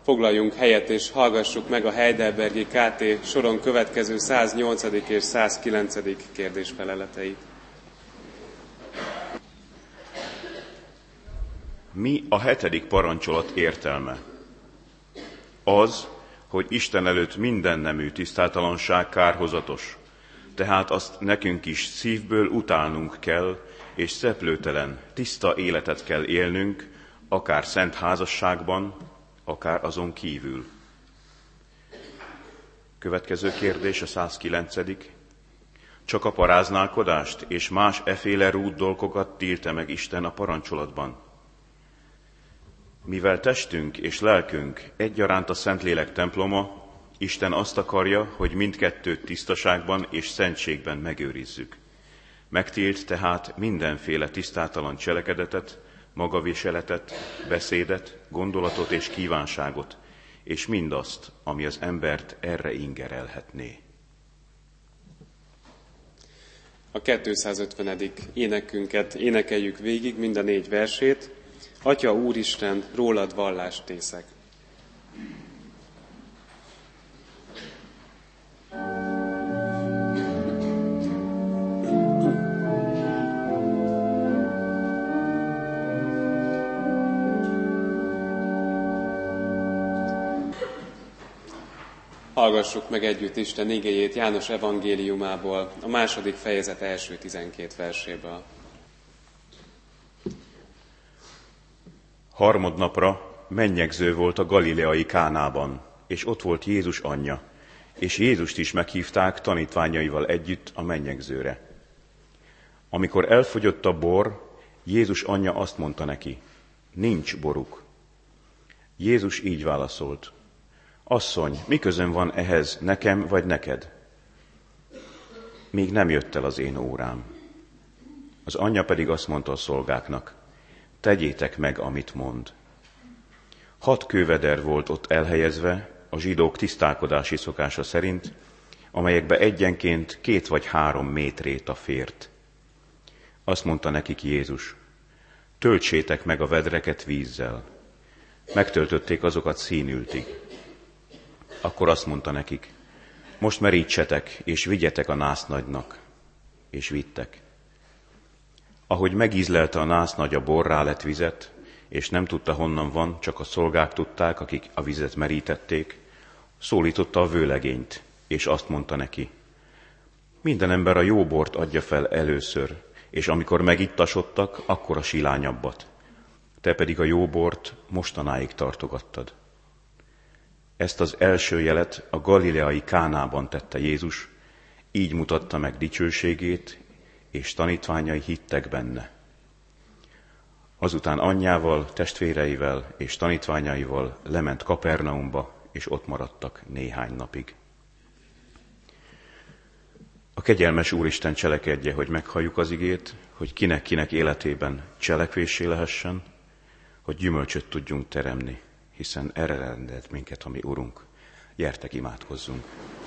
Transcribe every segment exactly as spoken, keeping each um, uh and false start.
Foglaljunk helyet és hallgassuk meg a Heidelbergi ká té soron következő száznyolcadik és százkilencedik kérdésfeleleteit. Mi a hetedik parancsolat értelme? Az, hogy Isten előtt minden nemű tisztátalanság kárhozatos, tehát azt nekünk is szívből utálnunk kell, és szeplőtelen, tiszta életet kell élnünk, akár szent házasságban, akár azon kívül. Következő kérdés, a százkilencedik Csak a paráználkodást és más eféle rúd dolgokat tiltja meg Isten a parancsolatban. Mivel testünk és lelkünk egyaránt a Szentlélek temploma, Isten azt akarja, hogy mindkettőt tisztaságban és szentségben megőrizzük. Megtilt tehát mindenféle tisztátalan cselekedetet, magaviseletet, beszédet, gondolatot és kívánságot, és mindazt, ami az embert erre ingerelhetné. A kétszázötvenedik énekünket énekeljük végig, mind a négy versét. Atya Úristen, rólad vallást tészek. Hallgassuk meg együtt Isten igéjét János evangéliumából, a második fejezet első tizenkét verséből. Harmadnapra mennyegző volt a galileai Kánában, és ott volt Jézus anyja, és Jézust is meghívták tanítványaival együtt a mennyegzőre. Amikor elfogyott a bor, Jézus anyja azt mondta neki, nincs boruk. Jézus így válaszolt, asszony, mi közöm van ehhez, nekem vagy neked? Még nem jött el az én órám. Az anyja pedig azt mondta a szolgáknak, tegyétek meg, amit mond. Hat kőveder volt ott elhelyezve, a zsidók tisztálkodási szokása szerint, amelyekbe egyenként két vagy három métréta fért. Azt mondta nekik Jézus, töltsétek meg a vedreket vízzel. Megtöltötték azokat színültig. Akkor azt mondta nekik, most merítsetek, és vigyetek a násznagynak. És vittek. Ahogy megízlelte a násznagy a borrá lett vizet, és nem tudta honnan van, csak a szolgák tudták, akik a vizet merítették, szólította a vőlegényt, és azt mondta neki, minden ember a jó bort adja fel először, és amikor megittasodtak, akkor a silányabbat. Te pedig a jó bort mostanáig tartogattad. Ezt az első jelet a galileai Kánában tette Jézus, így mutatta meg dicsőségét, és tanítványai hittek benne. Azután anyjával, testvéreivel és tanítványaival lement Kapernaumba, és ott maradtak néhány napig. A kegyelmes Úristen cselekedje, hogy meghalljuk az igét, hogy kinek-kinek életében cselekvéssé lehessen, hogy gyümölcsöt tudjunk teremni, hiszen erre rendelt minket a mi Urunk. Gyertek, imádkozzunk!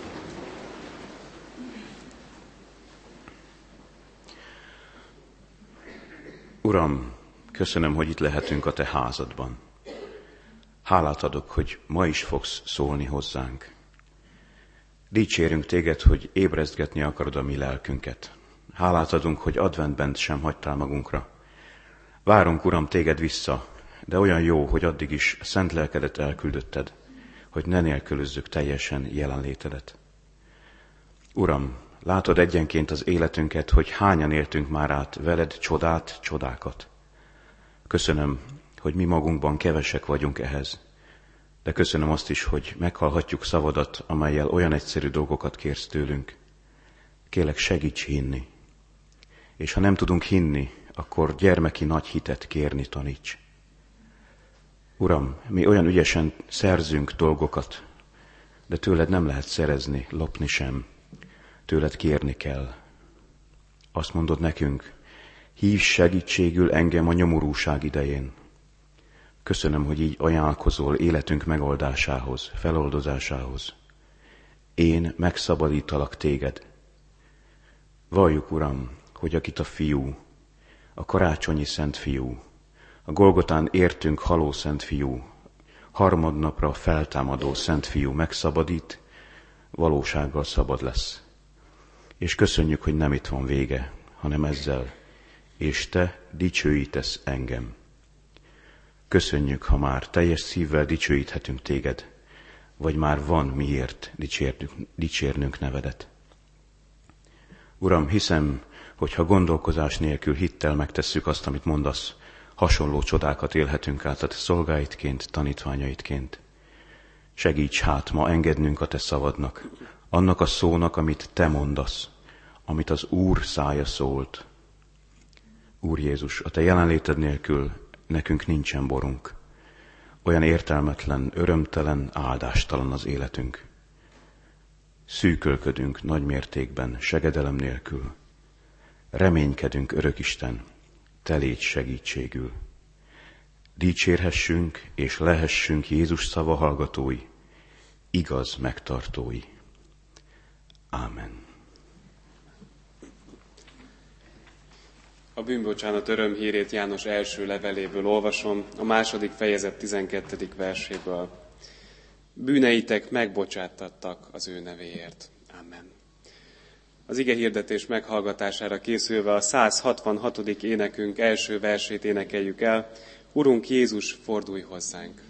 Uram, köszönöm, hogy itt lehetünk a Te házadban. Hálát adok, hogy ma is fogsz szólni hozzánk. Dicsérünk Téged, hogy ébrezgetni akarod a mi lelkünket. Hálát adunk, hogy adventben sem hagytál magunkra. Várunk, Uram, Téged vissza, de olyan jó, hogy addig is szent lelkedet elküldötted, hogy ne nélkülözzük teljesen jelenlétedet. Uram, látod egyenként az életünket, hogy hányan éltünk már át veled csodát, csodákat. Köszönöm, hogy mi magunkban kevesek vagyunk ehhez, de köszönöm azt is, hogy meghallhatjuk szavadat, amellyel olyan egyszerű dolgokat kérsz tőlünk. Kérlek, segíts hinni, és ha nem tudunk hinni, akkor gyermeki nagy hitet kérni taníts. Uram, mi olyan ügyesen szerzünk dolgokat, de tőled nem lehet szerezni, lopni sem. Tőled kérni kell. Azt mondod nekünk, hívj segítségül engem a nyomorúság idején. Köszönöm, hogy így ajánlkozol életünk megoldásához, feloldozásához. Én megszabadítalak téged. Valljuk, Uram, hogy akit a fiú, a karácsonyi szent fiú, a Golgotán értünk haló szent fiú, harmadnapra a feltámadó Szent Fiú megszabadít, valósággal szabad lesz. És köszönjük, hogy nem itt van vége, hanem ezzel, és te dicsőítesz engem. Köszönjük, ha már teljes szívvel dicsőíthetünk téged, vagy már van miért dicsérnünk, dicsérnünk nevedet. Uram, hiszem, hogy ha gondolkozás nélkül hittel megtesszük azt, amit mondasz, hasonló csodákat élhetünk át a te szolgáidként, tanítványaidként. Segíts hát ma engednünk a te szavadnak, annak a szónak, amit te mondasz, amit az Úr szája szólt. Úr Jézus, a te jelenléted nélkül nekünk nincsen borunk. Olyan értelmetlen, örömtelen, áldástalan az életünk. Szűkölködünk nagy mértékben, segedelem nélkül. Reménykedünk, Örökisten, te légy segítségül. Dicsérhessünk és lehessünk Jézus szava hallgatói, igaz megtartói. Ámen. A bűnbocsánat örömhírét János első leveléből olvasom, a második fejezet tizenkettedik verséből. Bűneitek megbocsátattak az ő nevéért. Amen. Az igehirdetés meghallgatására készülve a száz hatvanhatodik énekünk első versét énekeljük el. Urunk Jézus, fordulj hozzánk!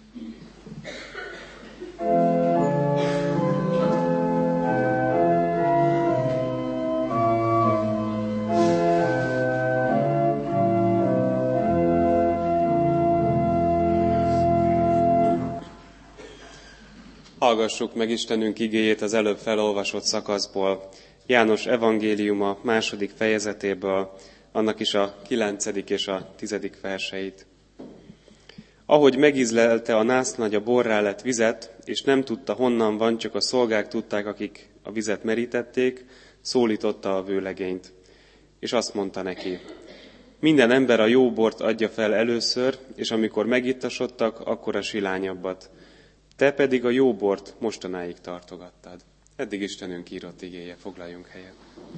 Hallgassuk meg Istenünk igéjét az előbb felolvasott szakaszból, János evangéliuma második fejezetéből, annak is a kilencedik és a tizedik verseit. Ahogy megízlelte a násznagy a borrá lett vizet, és nem tudta honnan van, csak a szolgák tudták, akik a vizet merítették, szólította a vőlegényt. És azt mondta neki, minden ember a jó bort adja fel először, és amikor megittasodtak, akkor a silányabbat. Te pedig a jó bort mostanáig tartogattad. Eddig Istenünk írott igéje, foglaljunk helyet.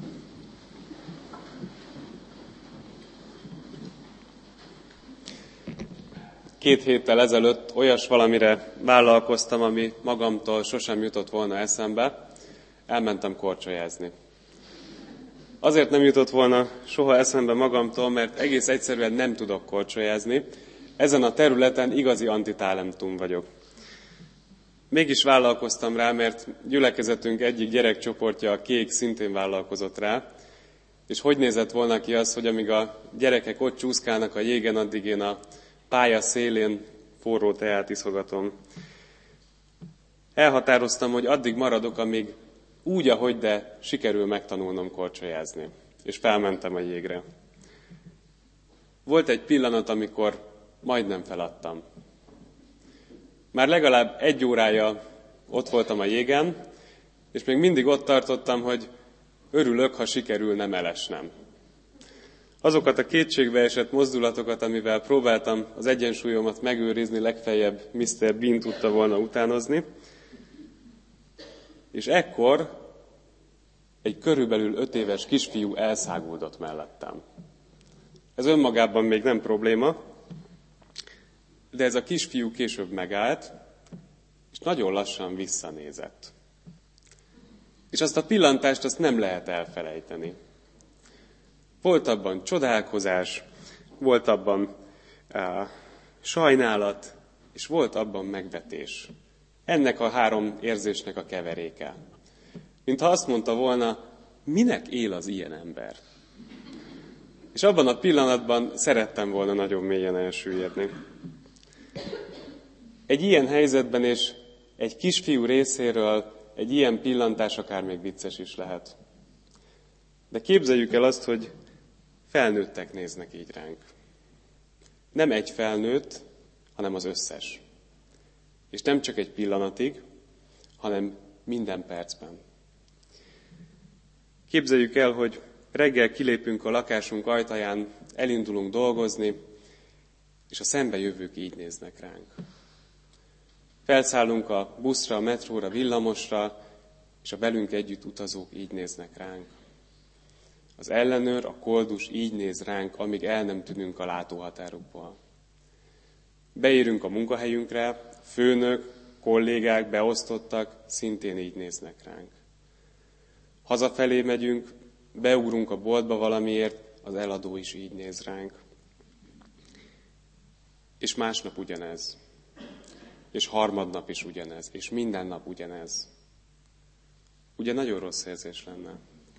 Két héttel ezelőtt olyas valamire vállalkoztam, ami magamtól sosem jutott volna eszembe. Elmentem korcsolyázni. Azért nem jutott volna soha eszembe magamtól, mert egész egyszerűen nem tudok korcsolyázni. Ezen a területen igazi antitalentum vagyok. Mégis vállalkoztam rá, mert gyülekezetünk egyik gyerekcsoportja, a Kék, szintén vállalkozott rá. És hogy nézett volna ki az, hogy amíg a gyerekek ott csúszkálnak a jégen, addig én a pálya szélén forró teát iszogatom. Elhatároztam, hogy addig maradok, amíg úgy, ahogy de sikerül megtanulnom korcsolyázni. És felmentem a jégre. Volt egy pillanat, amikor majdnem feladtam. Már legalább egy órája ott voltam a jégen, és még mindig ott tartottam, hogy örülök, ha sikerül nem elesnem. Azokat a kétségbeesett mozdulatokat, amivel próbáltam az egyensúlyomat megőrizni, legfeljebb miszter Bean tudta volna utánozni. És ekkor egy körülbelül öt éves kisfiú elszáguldott mellettem. Ez önmagában még nem probléma, de ez a kisfiú később megállt, és nagyon lassan visszanézett. És azt a pillantást azt nem lehet elfelejteni. Volt abban csodálkozás, volt abban uh, sajnálat, és volt abban megvetés. Ennek a három érzésnek a keveréke. Mintha azt mondta volna, minek él az ilyen ember? És abban a pillanatban szerettem volna nagyon mélyen elsüllyedni. Egy ilyen helyzetben és egy kisfiú részéről egy ilyen pillantás akár még vicces is lehet. De képzeljük el azt, hogy felnőttek néznek így ránk. Nem egy felnőtt, hanem az összes. És nem csak egy pillanatig, hanem minden percben. Képzeljük el, hogy reggel kilépünk a lakásunk ajtaján, elindulunk dolgozni, és a szembejövők így néznek ránk. Felszállunk a buszra, a metróra, villamosra, és a velünk együtt utazók így néznek ránk. Az ellenőr, a koldus így néz ránk, amíg el nem tűnünk a látóhatárukból. Beérünk a munkahelyünkre, főnök, kollégák, beosztottak, szintén így néznek ránk. Hazafelé megyünk, beugrunk a boltba valamiért, az eladó is így néz ránk. És másnap ugyanez. És harmadnap is ugyanez. És minden nap ugyanez. Ugye nagyon rossz érzés lenne.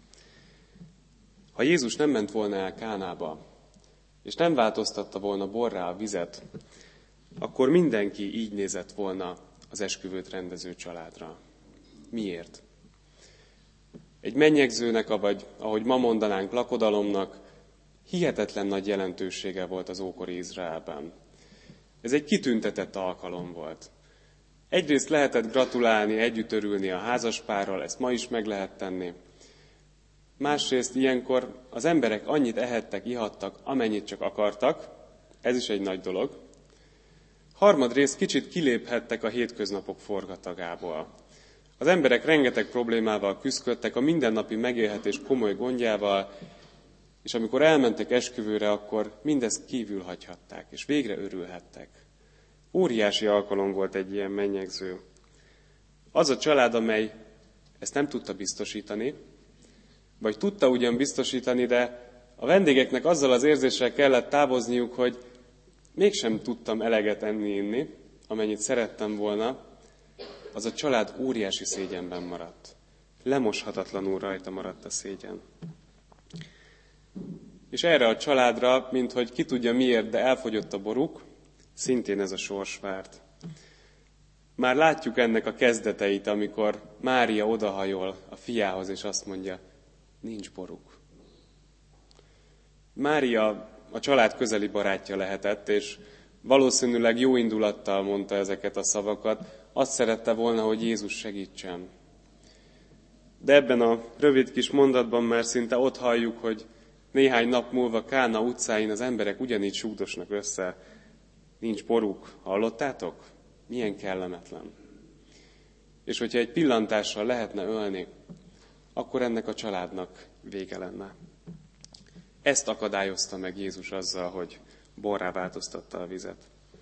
Ha Jézus nem ment volna el Kánába, és nem változtatta volna borrá a vizet, akkor mindenki így nézett volna az esküvőt rendező családra. Miért? Egy mennyegzőnek, vagy ahogy ma mondanánk, lakodalomnak hihetetlen nagy jelentősége volt az ókori Izraelben. Ez egy kitüntetett alkalom volt. Egyrészt lehetett gratulálni, együtt örülni a házaspárral, ezt ma is meg lehet tenni. Másrészt ilyenkor az emberek annyit ehettek, ihattak, amennyit csak akartak, ez is egy nagy dolog. Harmadrészt kicsit kiléphettek a hétköznapok forgatagából. Az emberek rengeteg problémával küzdöttek, a mindennapi megélhetés komoly gondjával, és amikor elmentek esküvőre, akkor mindezt kívül hagyhatták, és végre örülhettek. Óriási alkalom volt egy ilyen mennyegző. Az a család, amely ezt nem tudta biztosítani, vagy tudta ugyan biztosítani, de a vendégeknek azzal az érzéssel kellett távozniuk, hogy mégsem tudtam eleget enni-inni, amennyit szerettem volna, az a család óriási szégyenben maradt. Lemoshatatlanul rajta maradt a szégyen. És erre a családra, minthogy ki tudja miért, de elfogyott a boruk, szintén ez a sors várt. Már látjuk ennek a kezdeteit, amikor Mária odahajol a fiához, és azt mondja, nincs boruk. Mária a család közeli barátja lehetett, és valószínűleg jó indulattal mondta ezeket a szavakat, azt szerette volna, hogy Jézus segítsen. De ebben a rövid kis mondatban már szinte ott halljuk, hogy néhány nap múlva Kána utcáin az emberek ugyanígy súgdosnak össze. Nincs boruk, hallottátok? Milyen kellemetlen. És hogyha egy pillantással lehetne ölni, akkor ennek a családnak vége lenne. Ezt akadályozta meg Jézus azzal, hogy borrá változtatta a vizet.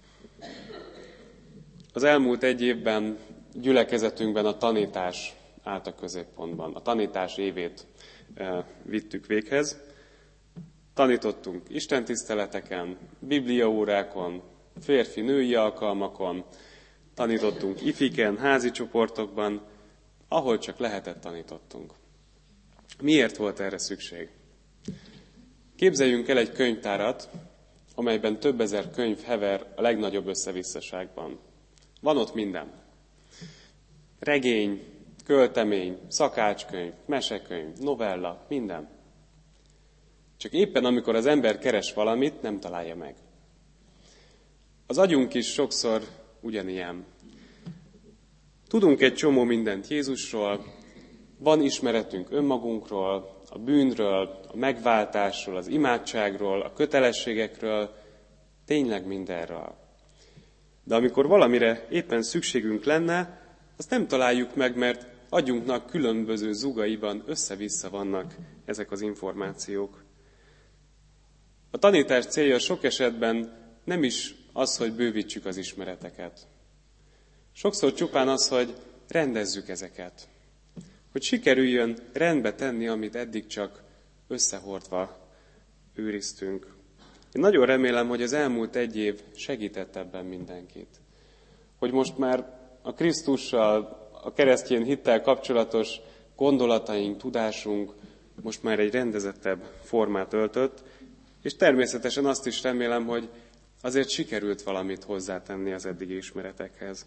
Az elmúlt egy évben gyülekezetünkben a tanítás állt a középpontban. A tanítás évét e, vittük véghez. Tanítottunk istentiszteleteken, bibliaórákon, férfi-női alkalmakon, tanítottunk ifiken, házi csoportokban, ahol csak lehetett, tanítottunk. Miért volt erre szükség? Képzeljünk el egy könyvtárat, amelyben több ezer könyv hever a legnagyobb összevisszaságban. Van ott minden. Regény, költemény, szakácskönyv, mesekönyv, novella, minden. Csak éppen amikor az ember keres valamit, nem találja meg. Az agyunk is sokszor ugyanilyen. Tudunk egy csomó mindent Jézusról, van ismeretünk önmagunkról, a bűnről, a megváltásról, az imádságról, a kötelességekről, tényleg mindenről. De amikor valamire éppen szükségünk lenne, azt nem találjuk meg, mert agyunknak különböző zugaiban össze-vissza vannak ezek az információk. A tanítás célja sok esetben nem is az, hogy bővítsük az ismereteket. Sokszor csupán az, hogy rendezzük ezeket. Hogy sikerüljön rendbe tenni, amit eddig csak összehordva őriztünk. Én nagyon remélem, hogy az elmúlt egy év segített ebben mindenkit. Hogy most már a Krisztussal, a keresztény hittel kapcsolatos gondolataink, tudásunk most már egy rendezettebb formát öltött, és természetesen azt is remélem, hogy azért sikerült valamit hozzátenni az eddigi ismeretekhez.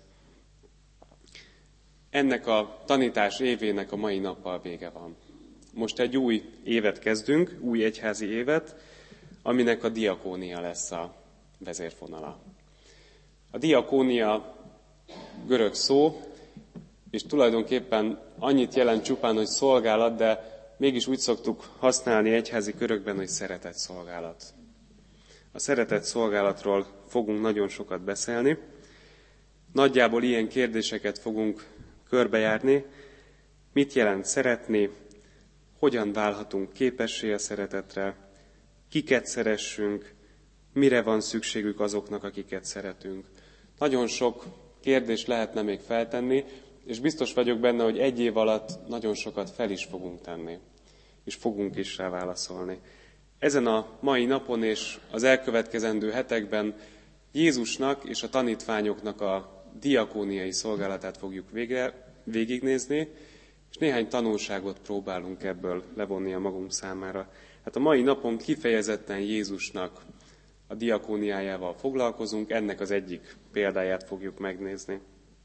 Ennek a tanítás évének a mai nappal vége van. Most egy új évet kezdünk, új egyházi évet, aminek a diakónia lesz a vezérfonala. A diakónia görög szó, és tulajdonképpen annyit jelent csupán, hogy szolgálat, de mégis úgy szoktuk használni egyházi körökben, hogy szeretett szolgálat. A szeretett szolgálatról fogunk nagyon sokat beszélni. Nagyjából ilyen kérdéseket fogunk körbejárni. Mit jelent szeretni? Hogyan válhatunk képessé a szeretetre? Kiket szeressünk? Mire van szükségük azoknak, akiket szeretünk? Nagyon sok kérdést lehetne még feltenni, és biztos vagyok benne, hogy egy év alatt nagyon sokat fel is fogunk tenni, és fogunk is rá válaszolni. Ezen a mai napon és az elkövetkezendő hetekben Jézusnak és a tanítványoknak a diakóniai szolgálatát fogjuk végre, végignézni, és néhány tanulságot próbálunk ebből levonni a magunk számára. Hát a mai napon kifejezetten Jézusnak a diakóniájával foglalkozunk, ennek az egyik példáját fogjuk megnézni.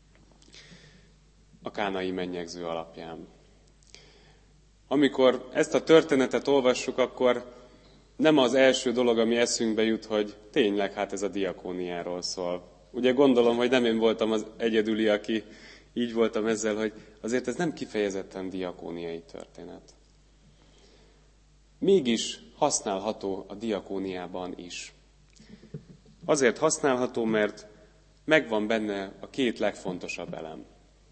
A kánai mennyegző alapján. Amikor ezt a történetet olvassuk, akkor nem az első dolog, ami eszünkbe jut, hogy tényleg hát ez a diakóniáról szól. Ugye gondolom, hogy nem én voltam az egyedüli, aki így voltam ezzel, hogy azért ez nem kifejezetten diakóniai történet. Mégis használható a diakóniában is. Azért használható, mert megvan benne a két legfontosabb elem.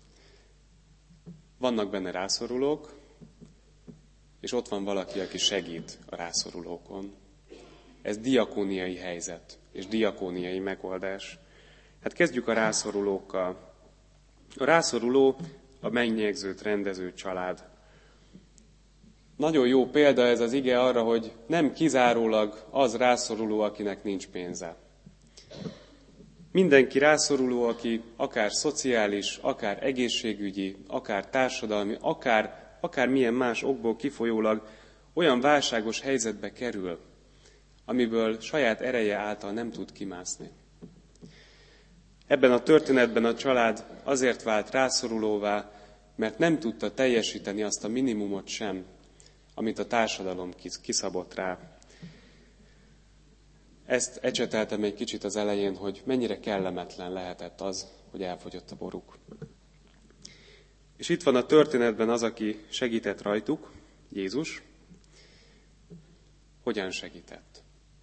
Vannak benne rászorulók, és ott van valaki, aki segít a rászorulókon. Ez diakóniai helyzet, és diakóniai megoldás. Hát kezdjük a rászorulókkal. A rászoruló a mennyegzőt rendező család. Nagyon jó példa ez az ige arra, hogy nem kizárólag az rászoruló, akinek nincs pénze. Mindenki rászoruló, aki akár szociális, akár egészségügyi, akár társadalmi, akár, akár milyen más okból kifolyólag olyan válságos helyzetbe kerül, amiből saját ereje által nem tud kimászni. Ebben a történetben a család azért vált rászorulóvá, mert nem tudta teljesíteni azt a minimumot sem, amit a társadalom kiszabott rá. Ezt ecseteltem egy kicsit az elején, hogy mennyire kellemetlen lehetett az, hogy elfogyott a boruk. És itt van a történetben az, aki segített rajtuk, Jézus. Hogyan segített?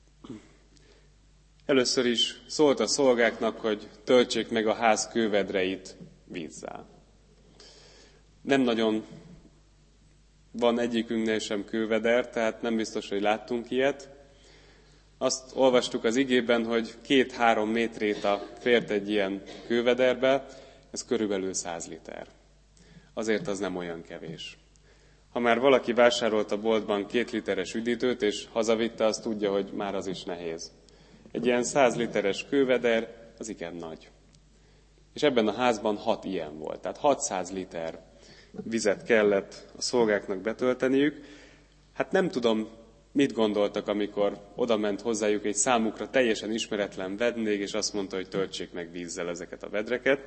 Először is szólt a szolgáknak, hogy töltsék meg a ház kővedreit vízzel. Nem nagyon van egyikünknél sem kőveder, tehát nem biztos, hogy láttunk ilyet. Azt olvastuk az igében, hogy két-három métréta fért egy ilyen kővederbe, ez körülbelül száz liter. Azért az nem olyan kevés. Ha már valaki vásárolt a boltban két literes üdítőt, és hazavitte, az tudja, hogy már az is nehéz. Egy ilyen száz literes kőveder, az igen nagy. És ebben a házban hat ilyen volt, tehát hatszáz liter vizet kellett a szolgáknak betölteniük. Hát nem tudom, mit gondoltak, amikor odament hozzájuk egy számukra teljesen ismeretlen vendég, és azt mondta, hogy töltsék meg vízzel ezeket a vedreket.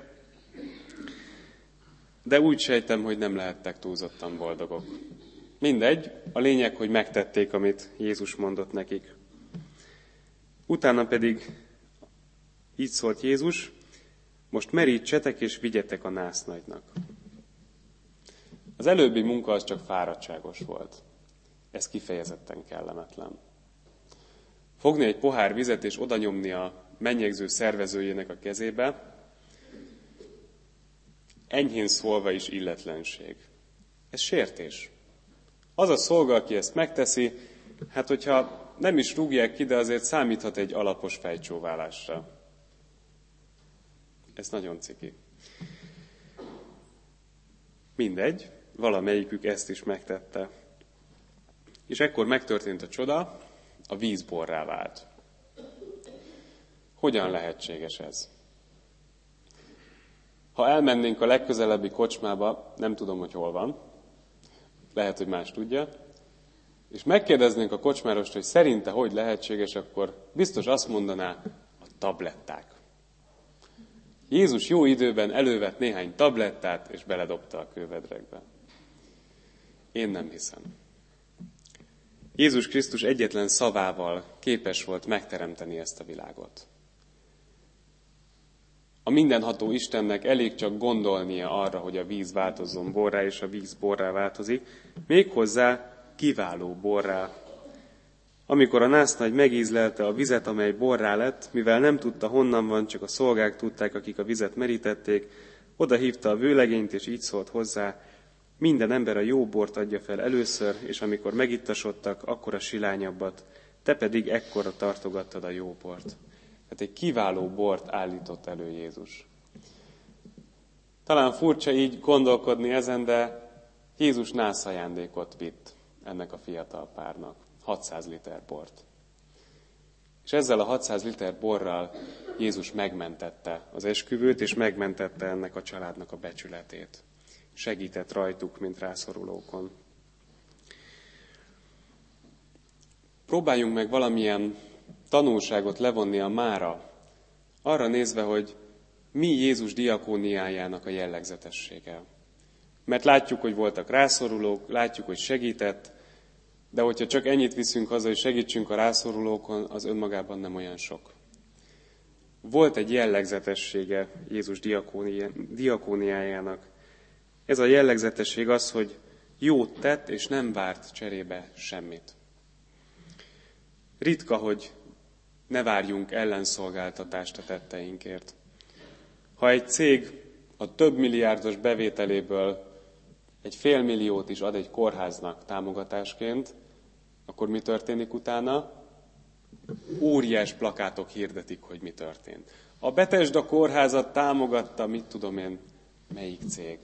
De úgy sejtem, hogy nem lehettek túlzottan boldogok. Mindegy, a lényeg, hogy megtették, amit Jézus mondott nekik. Utána pedig így szólt Jézus, most merítsetek és vigyetek a násznagynak. Az előbbi munka az csak fáradtságos volt. Ez kifejezetten kellemetlen. Fogni egy pohár vizet és odanyomni a mennyegző szervezőjének a kezébe, enyhén szólva is illetlenség. Ez sértés. Az a szolga, aki ezt megteszi, hát hogyha nem is rúgják ki, de azért számíthat egy alapos fejcsóválásra. Ez nagyon ciki. Mindegy, valamelyikük ezt is megtette. És ekkor megtörtént a csoda, a víz borrá vált. Hogyan lehetséges ez? Ha elmennénk a legközelebbi kocsmába, nem tudom, hogy hol van, lehet, hogy más tudja, és megkérdeznénk a kocsmárost, hogy szerinte hogy lehetséges, akkor biztos azt mondaná, a tabletták. Jézus jó időben elővett néhány tablettát, és beledobta a kővedrekbe. Én nem hiszem. Jézus Krisztus egyetlen szavával képes volt megteremteni ezt a világot. A mindenható Istennek elég csak gondolnia arra, hogy a víz változzon borrá, és a víz borrá változik, méghozzá kiváló borrá. Amikor a násznagy megízlelte a vizet, amely borrá lett, mivel nem tudta honnan van, csak a szolgák tudták, akik a vizet merítették, oda hívta a vőlegényt, és így szólt hozzá, minden ember a jó bort adja fel először, és amikor megittasodtak, akkor a silányabbat, te pedig ekkora tartogattad a jó bort. Tehát egy kiváló bort állított elő Jézus. Talán furcsa így gondolkodni ezen, de Jézus nászajándékot vitt ennek a fiatal párnak, hatszáz liter bort. És ezzel a hatszáz liter borral Jézus megmentette az esküvőt, és megmentette ennek a családnak a becsületét. Segített rajtuk, mint rászorulókon. Próbáljunk meg valamilyen tanulságot levonni a mára, arra nézve, hogy mi Jézus diakóniájának a jellegzetessége. Mert látjuk, hogy voltak rászorulók, látjuk, hogy segített, de hogyha csak ennyit viszünk haza, hogy segítsünk a rászorulókon, az önmagában nem olyan sok. Volt egy jellegzetessége Jézus diakóniájának. Ez a jellegzetesség az, hogy jót tett, és nem várt cserébe semmit. Ritka, hogy ne várjunk ellenszolgáltatást a tetteinkért. Ha egy cég a több milliárdos bevételéből egy fél milliót is ad egy kórháznak támogatásként, akkor mi történik utána? Óriás plakátok hirdetik, hogy mi történt. A Bethesda kórházat támogatta, mit tudom én, melyik cég.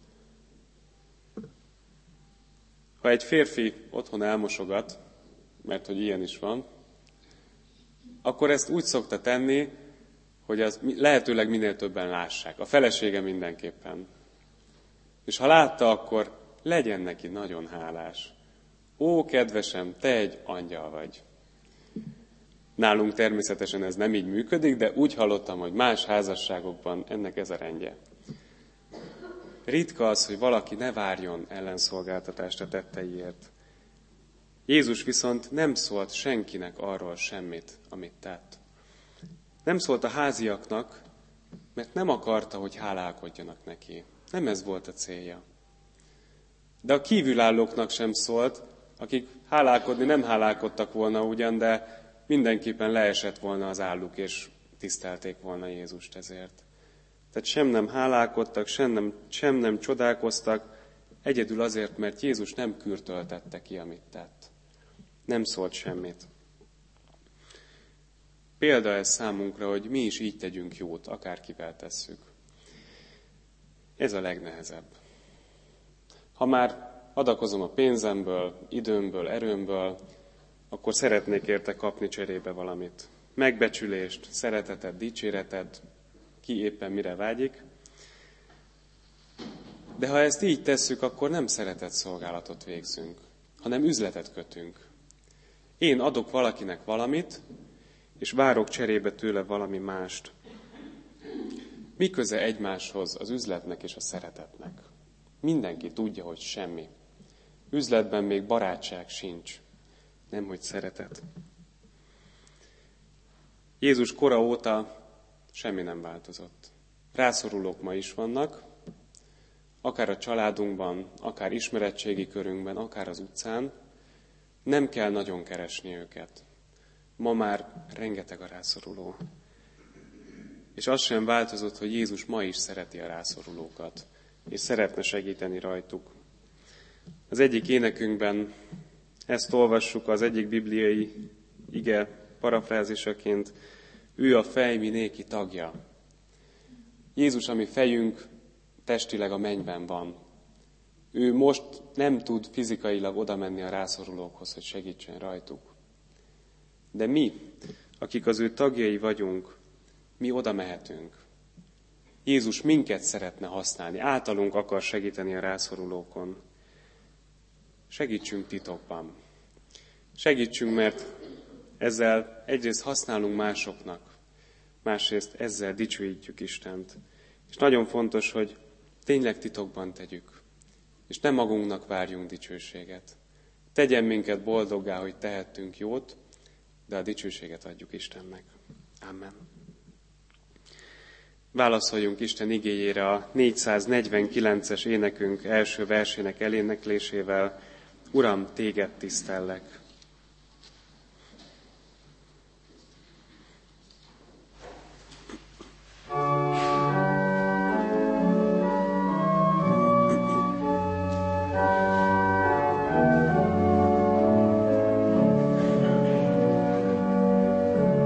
Ha egy férfi otthon elmosogat, mert hogy ilyen is van, akkor ezt úgy szokta tenni, hogy az lehetőleg minél többen lássák. A felesége mindenképpen. És ha látta, akkor legyen neki nagyon hálás. Ó, kedvesem, te egy angyal vagy. Nálunk természetesen ez nem így működik, de úgy hallottam, hogy más házasságokban ennek ez a rendje. Ritka az, hogy valaki ne várjon ellenszolgáltatást a tetteiért. Jézus viszont nem szólt senkinek arról semmit, amit tett. Nem szólt a háziaknak, mert nem akarta, hogy hálálkodjanak neki. Nem ez volt a célja. De a kívülállóknak sem szólt, akik hálálkodni nem hálálkodtak volna ugyan, de mindenképpen leesett volna az álluk, és tisztelték volna Jézust ezért. Tehát sem nem hálálkodtak, sem nem, sem nem csodálkoztak, egyedül azért, mert Jézus nem kürtöltette ki, amit tett. Nem szólt semmit. Példa ez számunkra, hogy mi is így tegyünk jót, akárkivel tesszük. Ez a legnehezebb. Ha már adakozom a pénzemből, időmből, erőmből, akkor szeretnék érte kapni cserébe valamit. Megbecsülést, szeretetet, dicséretet, ki éppen mire vágyik. De ha ezt így tesszük, akkor nem szeretett szolgálatot végzünk, hanem üzletet kötünk. Én adok valakinek valamit, és várok cserébe tőle valami mást. Mi köze egymáshoz az üzletnek és a szeretetnek? Mindenki tudja, hogy semmi. Üzletben még barátság sincs, nemhogy szeretet. Jézus kora óta semmi nem változott. Rászorulók ma is vannak, akár a családunkban, akár ismeretségi körünkben, akár az utcán. Nem kell nagyon keresni őket. Ma már rengeteg a rászoruló. És az sem változott, hogy Jézus ma is szereti a rászorulókat, és szeretne segíteni rajtuk. Az egyik énekünkben ezt olvassuk, az egyik bibliai ige parafrázisaként, ő a fej, mi néki tagja. Jézus, ami fejünk, testileg a mennyben van. Ő most nem tud fizikailag oda menni a rászorulókhoz, hogy segítsen rajtuk. De mi, akik az ő tagjai vagyunk, mi oda mehetünk. Jézus minket szeretne használni, általunk akar segíteni a rászorulókon. Segítsünk titokban. Segítsünk, mert ezzel egyrészt használunk másoknak, másrészt ezzel dicsőítjük Istent. És nagyon fontos, hogy tényleg titokban tegyük, és nem magunknak várjunk dicsőséget. Tegyen minket boldoggá, hogy tehettünk jót, de a dicsőséget adjuk Istennek. Amen. Válaszoljunk Isten igéjére a négyszáznegyvenkilences énekünk első versének eléneklésével. Uram, téged tisztellek!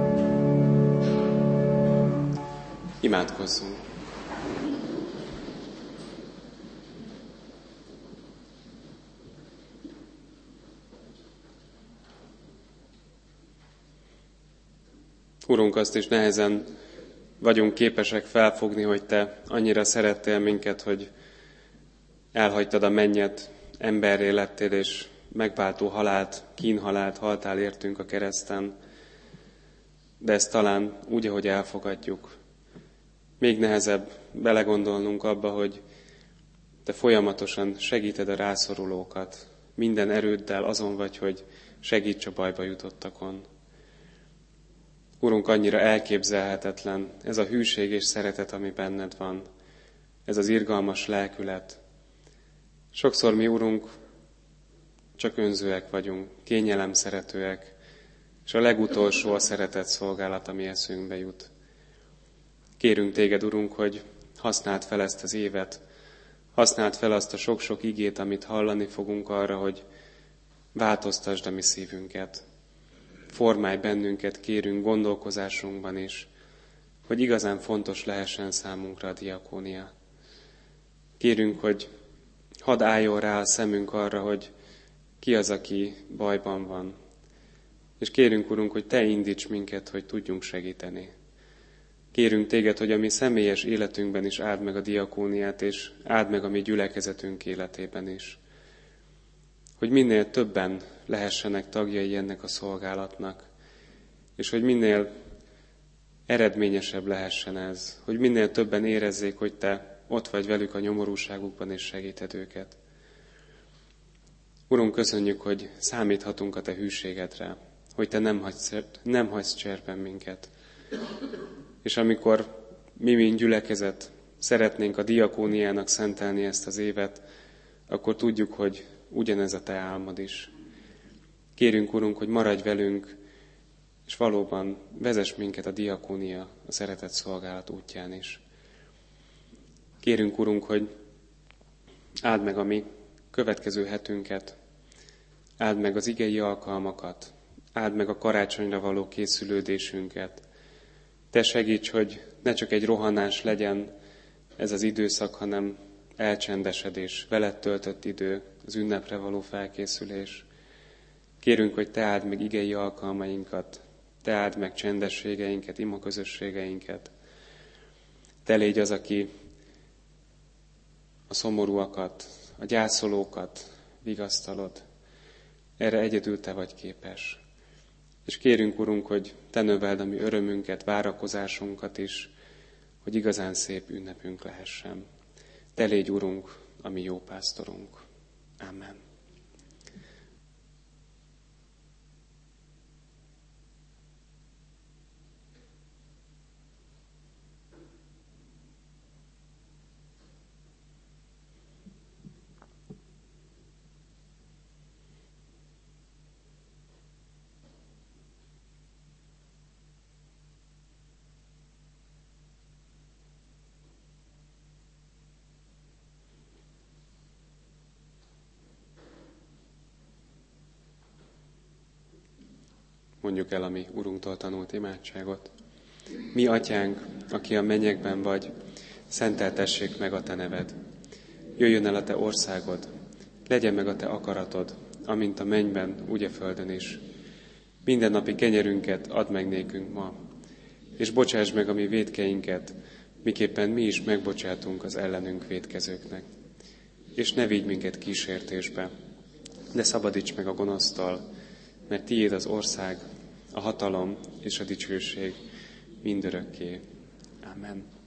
Imádkozzunk! Urunk, azt is nehezen vagyunk képesek felfogni, hogy Te annyira szerettél minket, hogy elhagytad a mennyet, emberré lettél, és megváltó halált, kínhalált haltál értünk a kereszten. De ezt talán úgy, ahogy elfogadjuk. Még nehezebb belegondolnunk abba, hogy Te folyamatosan segíted a rászorulókat. Minden erőddel azon vagy, hogy segíts a bajba jutottakon. Urunk, annyira elképzelhetetlen ez a hűség és szeretet, ami benned van. Ez az irgalmas lelkület. Sokszor mi, Urunk, csak önzőek vagyunk, kényelem szeretőek, és a legutolsó a szeretet szolgálat, ami eszünkbe jut. Kérünk Téged, Urunk, hogy használd fel ezt az évet, használd fel azt a sok-sok igét, amit hallani fogunk arra, hogy változtasd a mi szívünket. Formálj bennünket, kérünk gondolkozásunkban is, hogy igazán fontos lehessen számunkra a diakónia. Kérünk, hogy hadd álljon rá a szemünk arra, hogy ki az, aki bajban van. És kérünk, Urunk, hogy Te indíts minket, hogy tudjunk segíteni. Kérünk Téged, hogy a mi személyes életünkben is áld meg a diakóniát, és áld meg a mi gyülekezetünk életében is. Hogy minél többen lehessenek tagjai ennek a szolgálatnak, és hogy minél eredményesebb lehessen ez, hogy minél többen érezzék, hogy Te ott vagy velük a nyomorúságukban, és segíted őket. Urunk, köszönjük, hogy számíthatunk a Te hűségedre, hogy Te nem hagysz, nem hagysz cserben minket. És amikor mi, mint gyülekezet, szeretnénk a diakóniának szentelni ezt az évet, akkor tudjuk, hogy ugyanez a Te álmod is. Kérünk, Urunk, hogy maradj velünk, és valóban vezess minket a diakónia, a szeretett szolgálat útján is. Kérünk, Urunk, hogy áld meg a mi következő hetünket, áld meg az igei alkalmakat, áld meg a karácsonyra való készülődésünket. Te segíts, hogy ne csak egy rohanás legyen ez az időszak, hanem elcsendesedés, veled töltött idő, az ünnepre való felkészülés. Kérünk, hogy Te áld meg igei alkalmainkat, Te áld meg csendességeinket, imaközösségeinket. Te légy az, aki a szomorúakat, a gyászolókat vigasztalod. Erre egyedül Te vagy képes. És kérünk, Urunk, hogy Te növeld a mi örömünket, várakozásunkat is, hogy igazán szép ünnepünk lehessen. Te légy, Urunk, a mi jó pásztorunk. Amen. Mondjuk el a mi Urunktól tanult imádságot. Mi, Atyánk, aki a mennyekben vagy, szenteltessék meg a Te neved. Jöjjön el a Te országod, legyen meg a Te akaratod, amint a mennyben, úgy a földön is. Mindennapi kenyerünket add meg nékünk ma, és bocsáss meg a mi vétkeinket, miképpen mi is megbocsátunk az ellenünk vétkezőknek. És ne vigy minket kísértésbe, de szabadíts meg a gonosztól, mert Tiéd az ország, a hatalom és a dicsőség mindörökké. Amen.